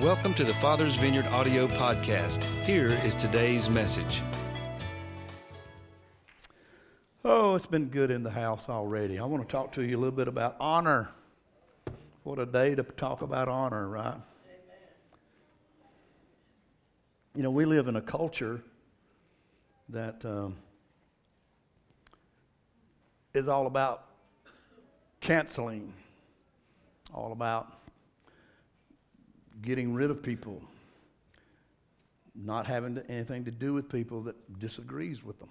Welcome to the Father's Vineyard audio podcast. Here is today's message. Oh, it's been good in the house already. I want to talk to you a little bit about honor. What a day to talk about honor, right? Amen. You know, we live in a culture that is all about canceling, all about getting rid of people, not having anything to do with people that disagrees with them.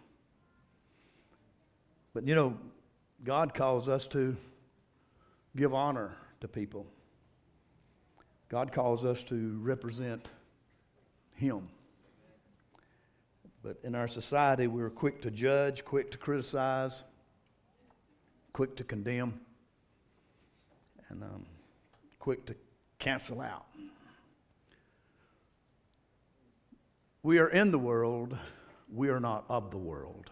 But you know, God calls us to give honor to people. God calls us to represent Him. But in our society, we're quick to judge, quick to criticize, quick to condemn, and quick to cancel out. We are in the world. We are not of the world.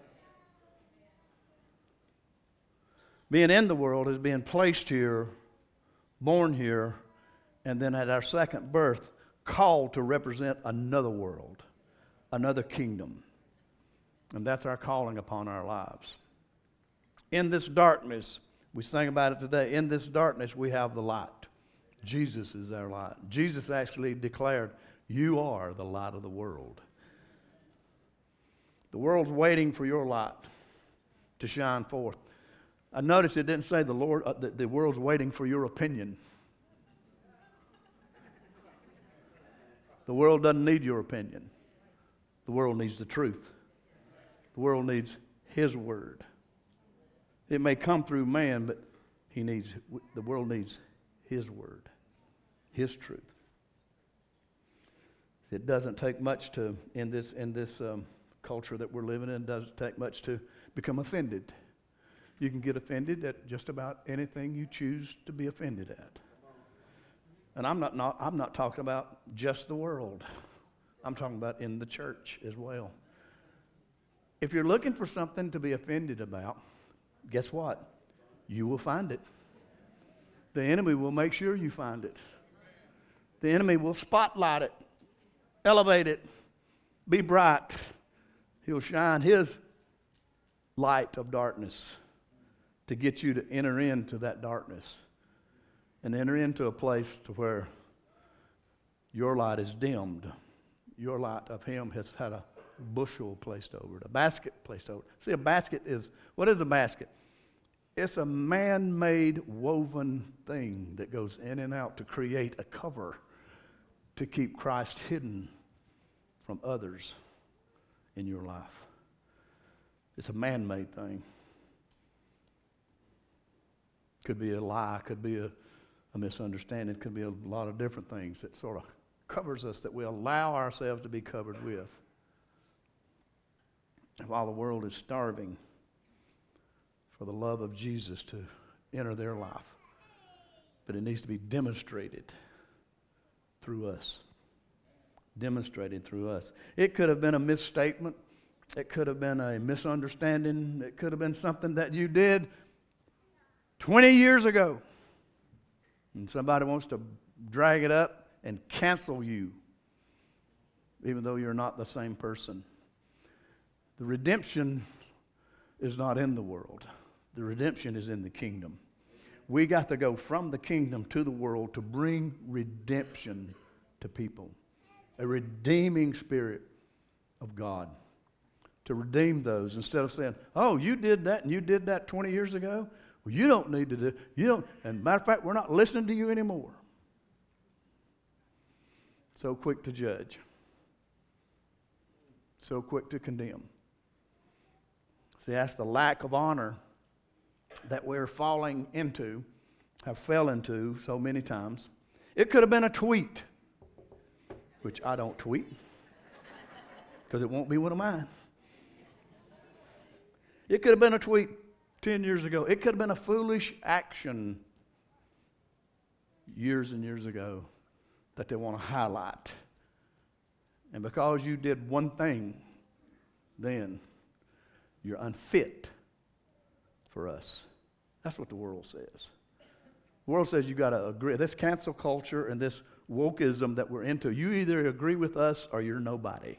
Being in the world is being placed here, born here, and then at our second birth, called to represent another world, another kingdom. And that's our calling upon our lives. In this darkness, we sang about it today, in this darkness we have the light. Jesus is our light. Jesus actually declared, "You are the light of the world." The world's waiting for your light to shine forth. I noticed it didn't say the world's waiting for your opinion. The world doesn't need your opinion. The world needs the truth. The world needs His word. It may come through man, but the world needs His word, His truth. It doesn't take much to, in this culture that we're living in, it doesn't take much to become offended. You can get offended at just about anything you choose to be offended at. And I'm not talking about just the world. I'm talking about in the church as well. If you're looking for something to be offended about, guess what? You will find it. The enemy will make sure you find it. The enemy will spotlight it, elevate it, be bright. He'll shine his light of darkness to get you to enter into that darkness and enter into a place to where your light is dimmed. Your light of Him has had a bushel placed over it, a basket placed over it. See, what is a basket? It's a man-made woven thing that goes in and out to create a cover to keep Christ hidden from others in your life. It's a man-made thing. Could be a lie, could be a misunderstanding, could be a lot of different things that sort of covers us, that we allow ourselves to be covered with. And while the world is starving for the love of Jesus to enter their life, but it needs to be demonstrated through us. Demonstrated through us. It could have been a misstatement. It could have been a misunderstanding. It could have been something that you did 20 years ago. And somebody wants to drag it up and cancel you, even though you're not the same person. The redemption is not in the world. The redemption is in the kingdom. We got to go from the kingdom to the world to bring redemption to people. A redeeming spirit of God. To redeem those instead of saying, "Oh, you did that and you did that 20 years ago. Well, you don't need to do, you don't, and matter of fact, we're not listening to you anymore." So quick to judge. So quick to condemn. See, that's the lack of honor that we're falling into, have fell into so many times. It could have been a tweet, which I don't tweet, because it won't be one of mine. It could have been a tweet 10 years ago. It could have been a foolish action years and years ago that they want to highlight. And because you did one thing, then you're unfit for us. That's what the world says. The world says you got to agree. This cancel culture and this wokeism that we're into. You either agree with us or you're nobody.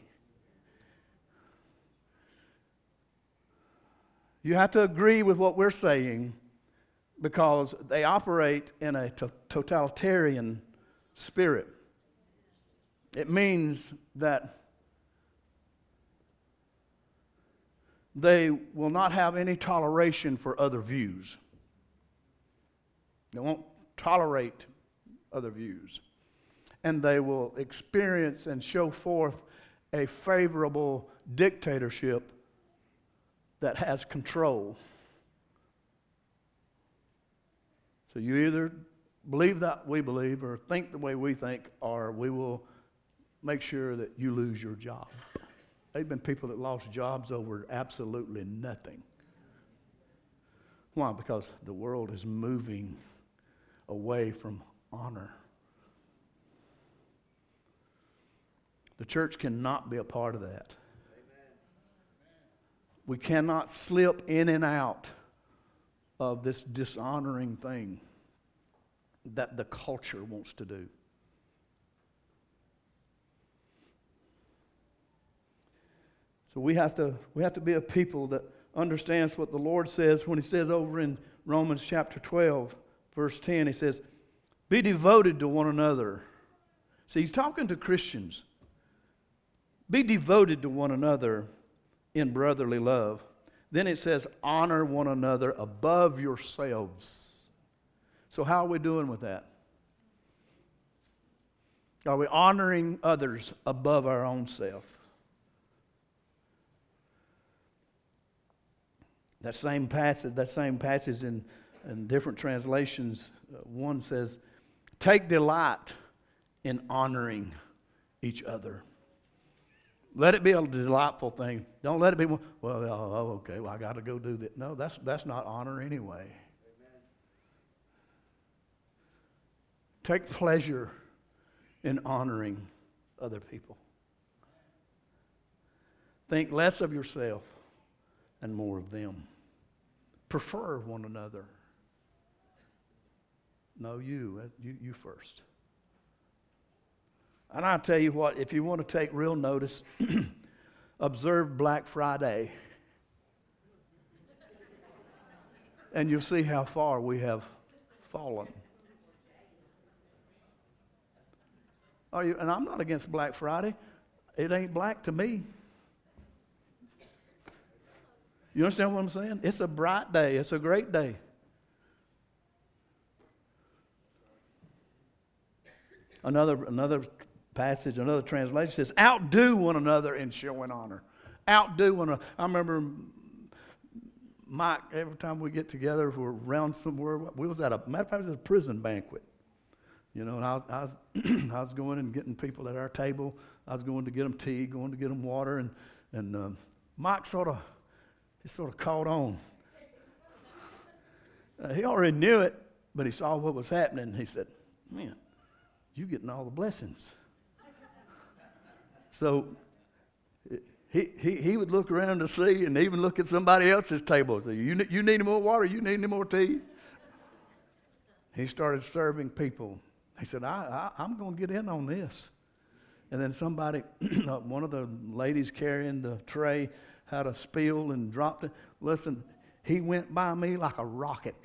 You have to agree with what we're saying because they operate in a totalitarian spirit. It means that they will not have any toleration for other views. They won't tolerate other views. And they will experience and show forth a favorable dictatorship that has control. So you either believe that we believe or think the way we think, or we will make sure that you lose your job. There have been people that lost jobs over absolutely nothing. Why? Because the world is moving away from honor. The church cannot be a part of that. We cannot slip in and out of this dishonoring thing that the culture wants to do. So we have to be a people that understands what the Lord says when He says over in Romans chapter 12, verse 10, He says, "Be devoted to one another." See, He's talking to Christians. Be devoted to one another in brotherly love. Then it says, honor one another above yourselves. So how are we doing with that? Are we honoring others above our own self? That same passage in different translations, one says, take delight in honoring each other. Let it be a delightful thing. Don't let it be, okay, I got to go do that. No, that's not honor anyway. Amen. Take pleasure in honoring other people. Think less of yourself and more of them. Prefer one another. No, you first. And I'll tell you what, if you want to take real notice, observe Black Friday. And you'll see how far we have fallen. And I'm not against Black Friday. It ain't black to me. You understand what I'm saying? It's a bright day. It's a great day. Another passage, another translation says, outdo one another in showing honor. Outdo one another. I remember Mike, every time we get together, we're around somewhere. We was at matter of fact, it was a prison banquet. You know, and I was going and getting people at our table. I was going to get them tea, going to get them water, and Mike sort of caught on. He already knew it, but he saw what was happening. He said, "Man, you getting all the blessings." So he would look around to see, and even look at somebody else's table and say, "You need any more water? You need any more tea?" He started serving people. He said, I'm going to get in on this. And then somebody, one of the ladies carrying the tray, had a spill and dropped it. Listen, he went by me like a rocket.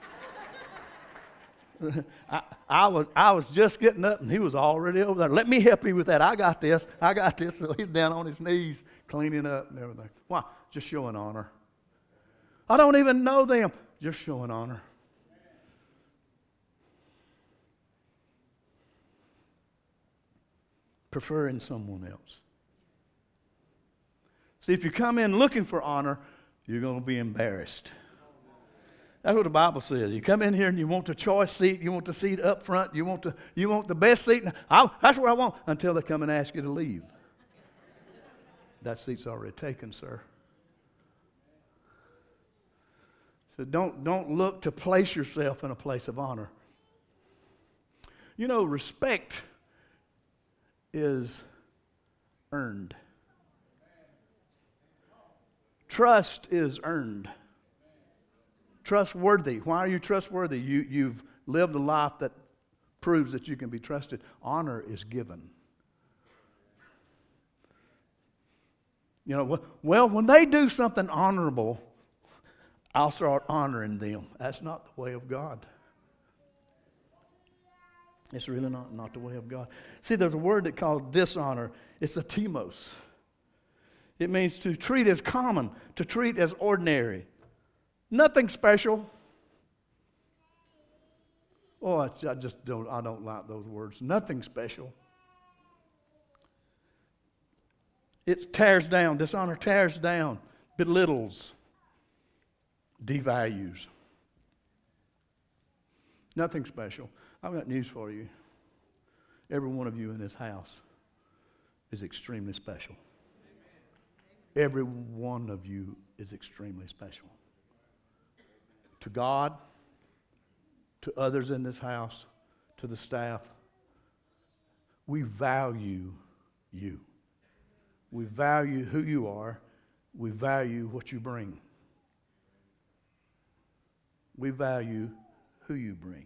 I was just getting up, and he was already over there. Let me help you with that. I got this. So he's down on his knees cleaning up and everything. Why? Just showing honor. I don't even know them. Just showing honor. Preferring someone else. See, if you come in looking for honor, you're going to be embarrassed. That's what the Bible says. You come in here and you want the choice seat, you want the seat up front, you want the best seat. That's what I want, until they come and ask you to leave. That seat's already taken, sir. So don't look to place yourself in a place of honor. You know, respect is earned. Trust is earned. Trustworthy. Why are you trustworthy? You've lived a life that proves that you can be trusted. Honor is given. You know, well, when they do something honorable, I'll start honoring them. That's not the way of God. It's really not the way of God. See, there's a word that called dishonor. It's a timos. It means to treat as common, to treat as ordinary. Nothing special. Oh, I don't like those words. Nothing special. It tears down. Dishonor tears down, belittles, devalues. Nothing special. I've got news for you. Every one of you in this house is extremely special. Every one of you is extremely special. To God, to others in this house, to the staff, we value you. We value who you are. We value what you bring. We value who you bring.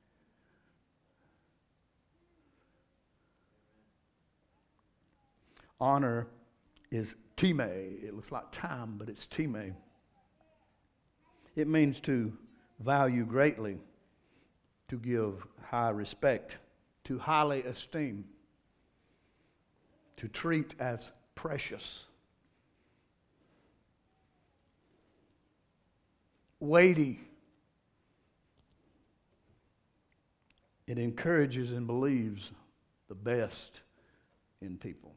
Honor is time. It looks like time, but it's time. It means to value greatly, to give high respect, to highly esteem, to treat as precious, weighty. It encourages and believes the best in people.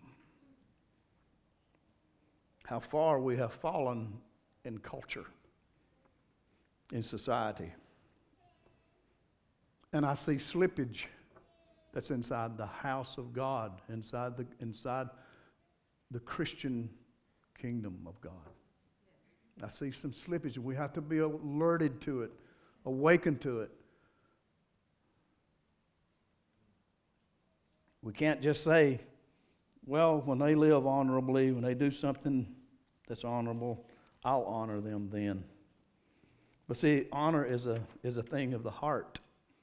How far we have fallen in culture, in society. And I see slippage that's inside the house of God, inside the Christian kingdom of God. I see some slippage. We have to be alerted to it, awakened to it. We can't just say, well, when they live honorably, when they do something that's honorable, I'll honor them then. But see, honor is a thing of the heart.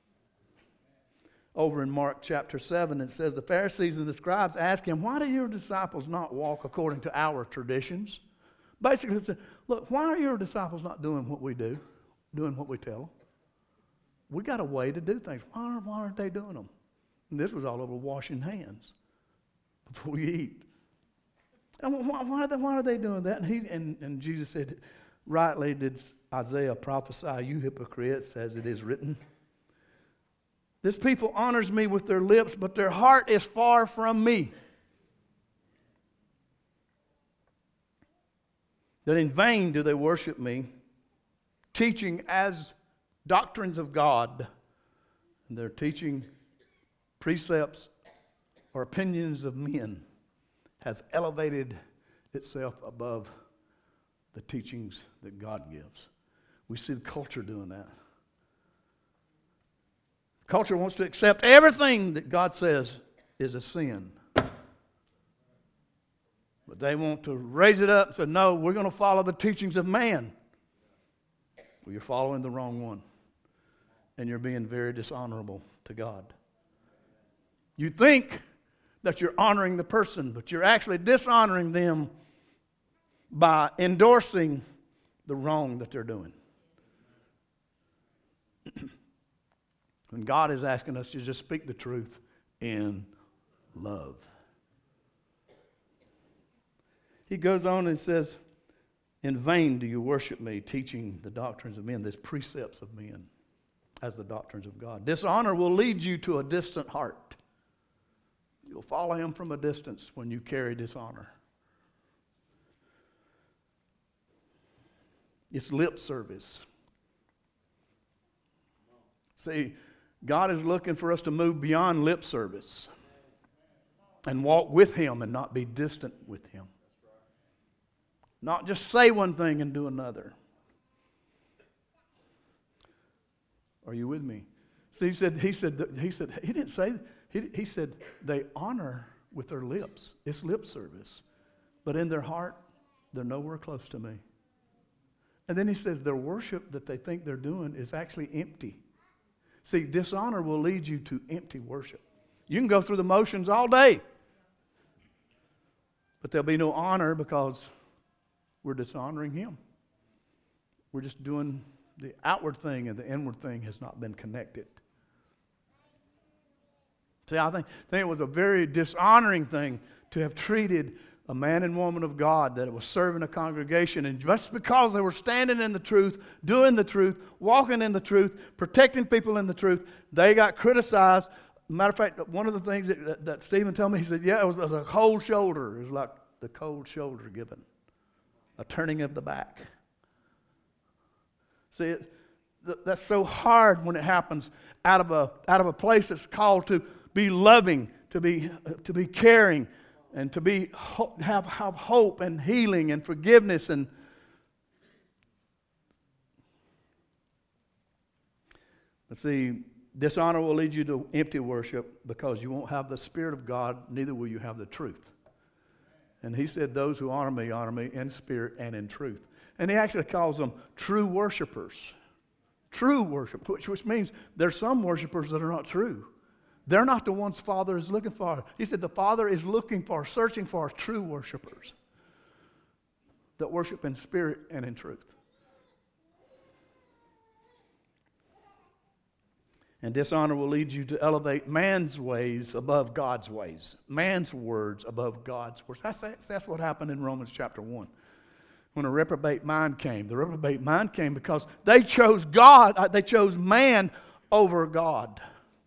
Over in Mark chapter 7, it says, the Pharisees and the scribes asked him, why do your disciples not walk according to our traditions? Basically, it said, look, why are your disciples not doing what we do, doing what we tell them? We got a way to do things. Why aren't they doing them? And this was all over washing hands before you eat. And why are they doing that? And Jesus said, rightly did Isaiah prophesy, you hypocrites, as it is written. This people honors me with their lips, but their heart is far from me. That in vain do they worship me, teaching as doctrines of God. And they're teaching precepts or opinions of men, has elevated itself above the teachings that God gives. We see the culture doing that. Culture wants to accept everything that God says is a sin. But they want to raise it up and say, no, we're going to follow the teachings of man. Well, you're following the wrong one. And you're being very dishonorable to God. You think that you're honoring the person, but you're actually dishonoring them by endorsing the wrong that they're doing. And God is asking us to just speak the truth in love. He goes on and says, in vain do you worship me, teaching the doctrines of men, these precepts of men, as the doctrines of God. Dishonor will lead you to a distant heart. You'll follow him from a distance when you carry dishonor. It's lip service. See, God is looking for us to move beyond lip service and walk with him and not be distant with him. Not just say one thing and do another. Are you with me? See, he didn't say, he said they honor with their lips. It's lip service. But in their heart, they're nowhere close to me. And then he says their worship that they think they're doing is actually empty. See, dishonor will lead you to empty worship. You can go through the motions all day, but there'll be no honor because we're dishonoring Him. We're just doing the outward thing, and the inward thing has not been connected. See, I think it was a very dishonoring thing to have treated a man and woman of God that was serving a congregation, and just because they were standing in the truth, doing the truth, walking in the truth, protecting people in the truth, they got criticized. Matter of fact, one of the things that Stephen told me, he said, yeah, it was a cold shoulder. It was like the cold shoulder given, a turning of the back. See, that's so hard when it happens out of a place that's called to be loving, to be caring, and to have hope and healing and forgiveness. And see, dishonor will lead you to empty worship because you won't have the Spirit of God, neither will you have the truth. And He said, those who honor me in spirit and in truth. And He actually calls them true worshipers. True worship, which means there's some worshipers that are not true. They're not the ones Father is looking for. He said the Father is looking for, searching for true worshipers that worship in spirit and in truth. And dishonor will lead you to elevate man's ways above God's ways. Man's words above God's words. That's what happened in Romans chapter 1. When a reprobate mind came. The reprobate mind came because they chose God. They chose man over God.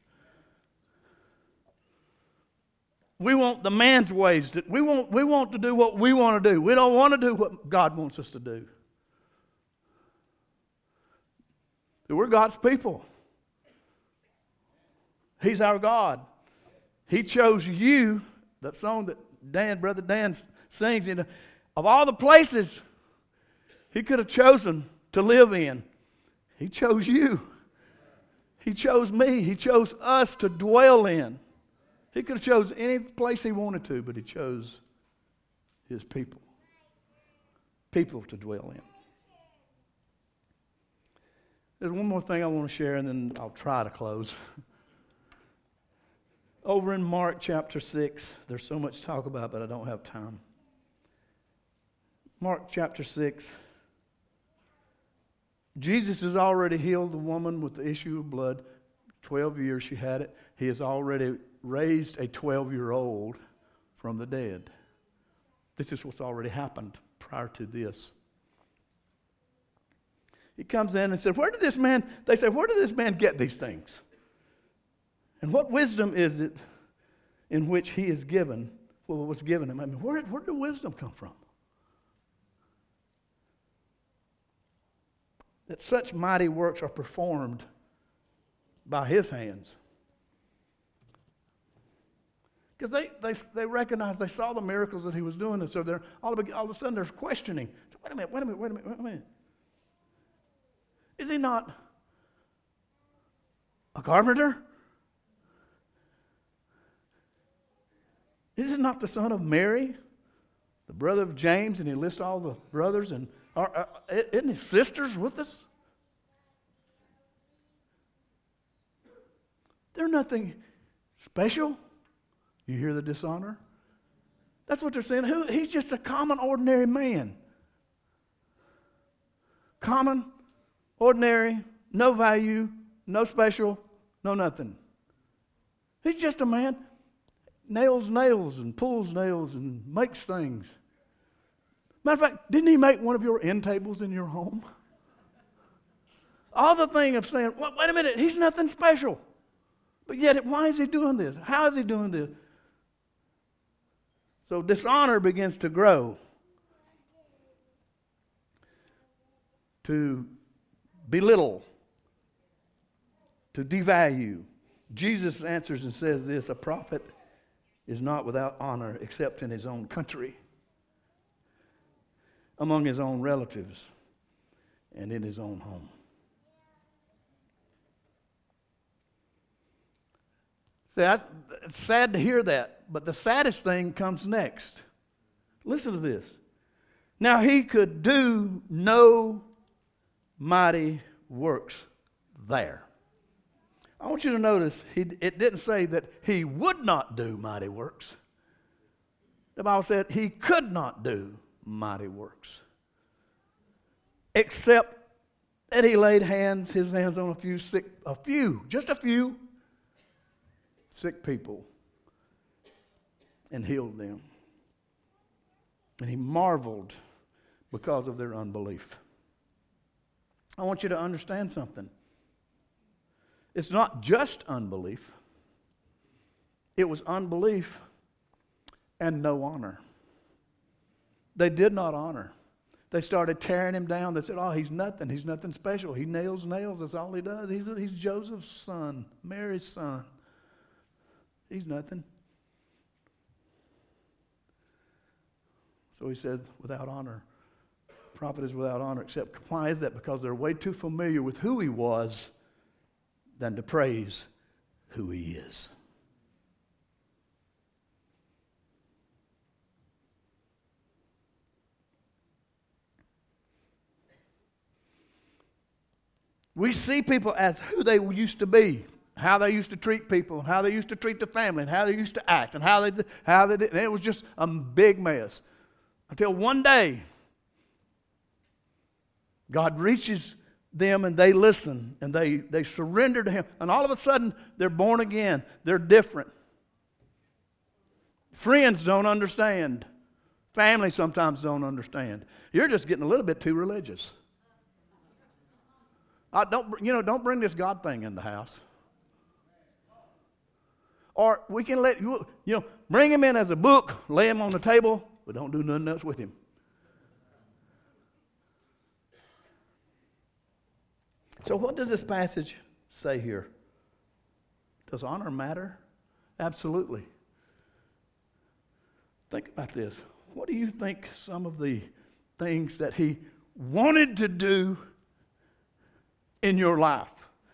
We want the man's ways. We want to do what we want to do. We don't want to do what God wants us to do. We're God's people. He's our God. He chose you. That song that Brother Dan sings, of all the places He could have chosen to live in, He chose you. He chose me. He chose us to dwell in. He could have chosen any place He wanted to, but He chose His people. People to dwell in. There's one more thing I want to share, and then I'll try to close. Over in Mark chapter 6, there's so much to talk about, but I don't have time. Mark chapter 6. Jesus has already healed the woman with the issue of blood. 12 years she had it. He has already raised a 12-year-old from the dead. This is what's already happened prior to this. He comes in and said, they say, where did this man get these things? And what wisdom is it in which he is given, what was given him? I mean, where did the wisdom come from? That such mighty works are performed by his hands. Because they recognized, they saw the miracles that he was doing, and so they're all of a sudden there's questioning. Wait a minute. Is he not a carpenter? Is it not the son of Mary, the brother of James? And he lists all the brothers, and isn't his sisters with us? They're nothing special. You hear the dishonor? That's what they're saying. He's just a common, ordinary man. Common, ordinary, no value, no special, no nothing. He's just a man. Nails and pulls nails and makes things. Matter of fact, didn't he make one of your end tables in your home? All the thing of saying, wait a minute, he's nothing special. But yet, why is he doing this? How is he doing this? So dishonor begins to grow, to belittle, to devalue. Jesus answers and says this: a prophet is not without honor except in his own country, among his own relatives, and in his own home. See, it's sad to hear that, but the saddest thing comes next. Listen to this. Now he could do no mighty works there. I want you to notice, it didn't say that he would not do mighty works. The Bible said he could not do mighty works. Except that he laid his hands on a few sick people and healed them. And he marveled because of their unbelief. I want you to understand something. It's not just unbelief. It was unbelief and no honor. They did not honor. They started tearing him down. They said, oh, he's nothing. He's nothing special. He nails nails. That's all he does. He's Joseph's son, Mary's son. He's nothing. So he says, without honor. Prophet is without honor. Except, why is that? Because they're way too familiar with who he was than to praise who he is. We see people as who they used to be, how they used to treat people, and how they used to treat the family, and how they used to act, and how they did. And it was just a big mess. Until one day, God reaches them and they listen and they surrender to Him. And all of a sudden, they're born again. They're different. Friends don't understand. Family sometimes don't understand. You're just getting a little bit too religious. Don't bring this God thing in the house. Or we can let bring him in as a book, lay him on the table, but don't do nothing else with him. So what does this passage say here? Does honor matter? Absolutely. Think about this. What do you think some of the things that he wanted to do in your life,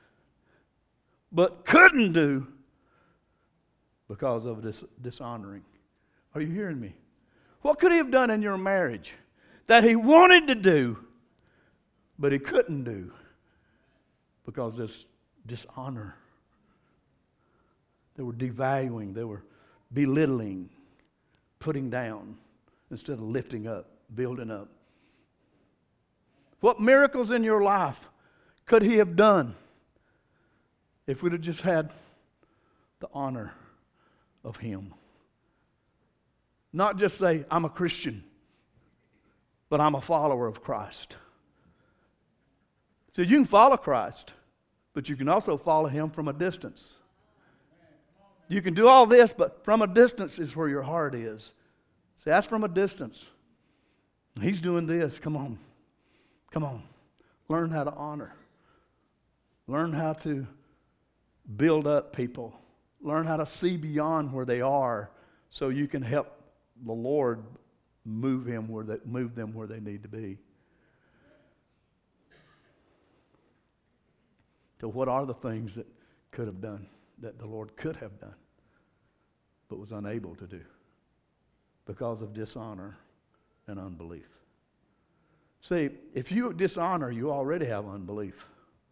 but couldn't do because of this dishonoring? Are you hearing me? What could he have done in your marriage that he wanted to do, but he couldn't do because of this dishonor? They were devaluing, they were belittling, putting down instead of lifting up, building up. What miracles in your life could he have done if we'd have just had the honor of him? Not just say, I'm a Christian, but I'm a follower of Christ. So you can follow Christ, but you can also follow him from a distance. You can do all this, but from a distance is where your heart is. See, that's from a distance. He's doing this. Come on. Learn how to honor. Learn how to build up people. Learn how to see beyond where they are so you can help the Lord move them where they need to be. So what are the things that could have done, that the Lord could have done, but was unable to do because of dishonor and unbelief? See, if you dishonor, you already have unbelief.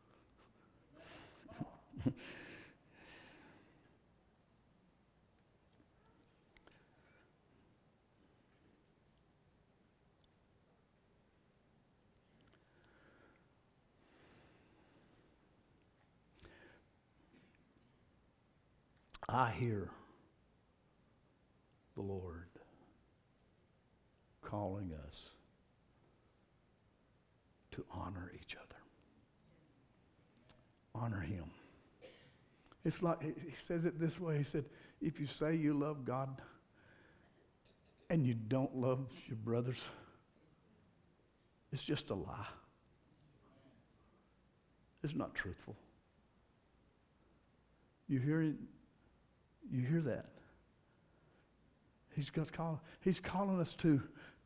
I hear the Lord calling us to honor each other. Honor him. It's like, he says it this way. He said, if you say you love God and you don't love your brothers, it's just a lie. It's not truthful. You hear that? He's calling us to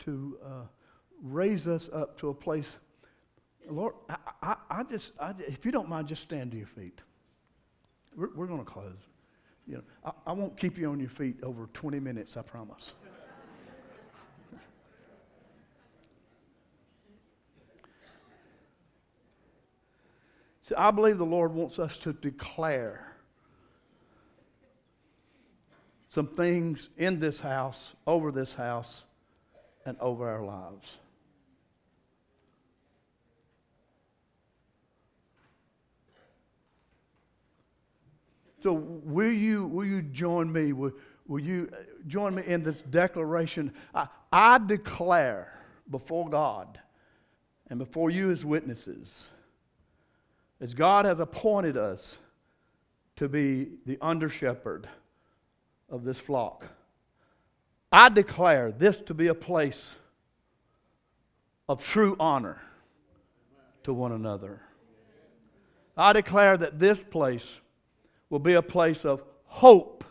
raise us up to a place. Lord, I just, if you don't mind, just stand to your feet. We're going to close. I won't keep you on your feet over 20 minutes, I promise. See, I believe the Lord wants us to declare some things in this house, over this house, and over our lives. So will you join me? Will you join me in this declaration? I declare before God and before you as witnesses, as God has appointed us to be the under-shepherd of this flock, I declare this to be a place of true honor to one another. I declare that this place will be a place of hope.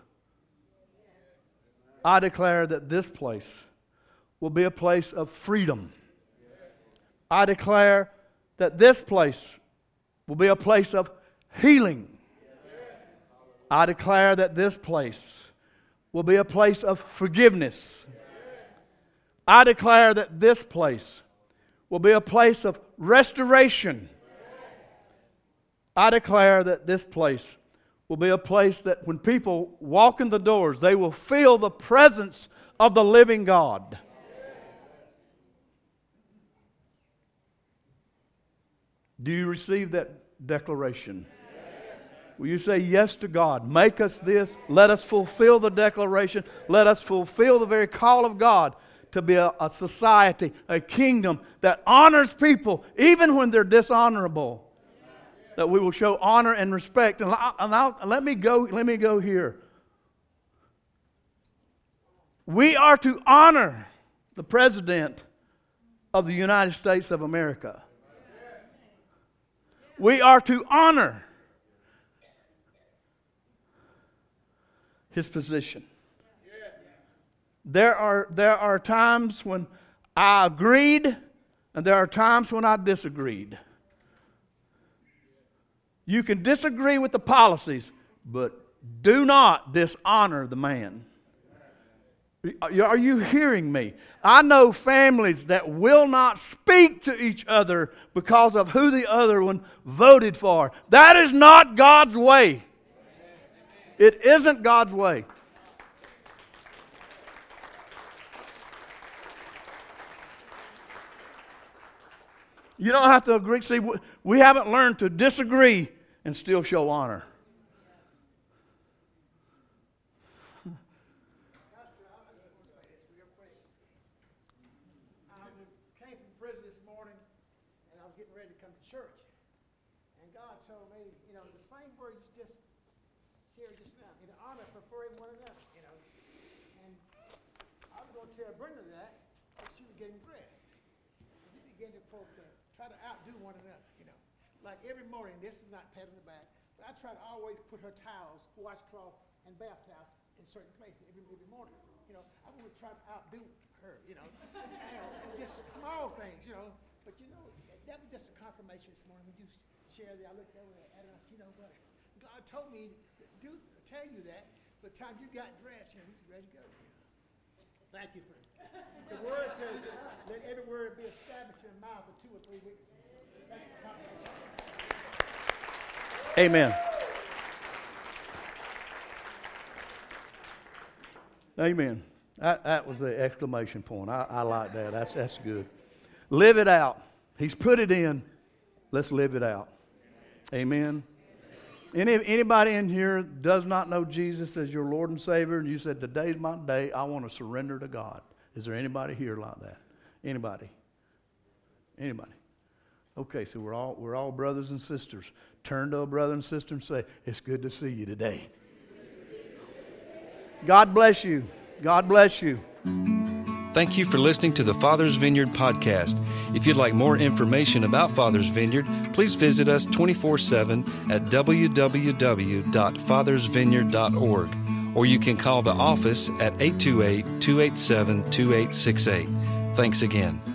I declare that this place will be a place of freedom. I declare that this place will be a place of healing. I declare that this place will be a place of forgiveness. I declare that this place will be a place of restoration. I declare that this place will be a place that when people walk in the doors, they will feel the presence of the living God. Do you receive that declaration? Will you say yes to God? Make us this. Let us fulfill the declaration. Let us fulfill the very call of God to be a society, a kingdom that honors people even when they're dishonorable. That we will show honor and respect. And let me go here. We are to honor the President of the United States of America. We are to honor his position. There are times when I agreed, and there are times when I disagreed. You can disagree with the policies, but do not dishonor the man. Are you hearing me? I know families that will not speak to each other because of who the other one voted for. That is not God's way. It isn't God's way. You don't have to agree. See, we haven't learned to disagree and still show honor. I came from prison this morning, and I was getting ready to come to church. And God told me, the same word you just shared just now, honor, preferring one another, And I was going to tell Brenda that, but she was getting dressed. You begin to try to outdo one another, Like every morning, this is not pat on the back, but I try to always put her towels, washcloth, and bath towels in certain places every morning. I want to try to outdo her, and just small things, But that was just a confirmation this morning when you shared that. I looked over at her and I said, what? God told me to tell you that. By the time you got dressed, he's ready to go. Thank you for it. The word says, let every word be established in the mouth of 2 or 3 witnesses. Thank you for confirmation. Amen. Amen. That was the exclamation point. I like that. That's good. Live it out. He's put it in. Let's live it out. Amen. Anybody in here does not know Jesus as your Lord and Savior, and you said, today's my day, I want to surrender to God. Is there anybody here like that? Anybody? Anybody? Okay, so we're all brothers and sisters. Turn to a brother and sister and say, it's good to see you today. God bless you. God bless you. Thank you for listening to the Father's Vineyard podcast. If you'd like more information about Father's Vineyard, please visit us 24/7 at www.fathersvineyard.org, or you can call the office at 828-287-2868. Thanks again.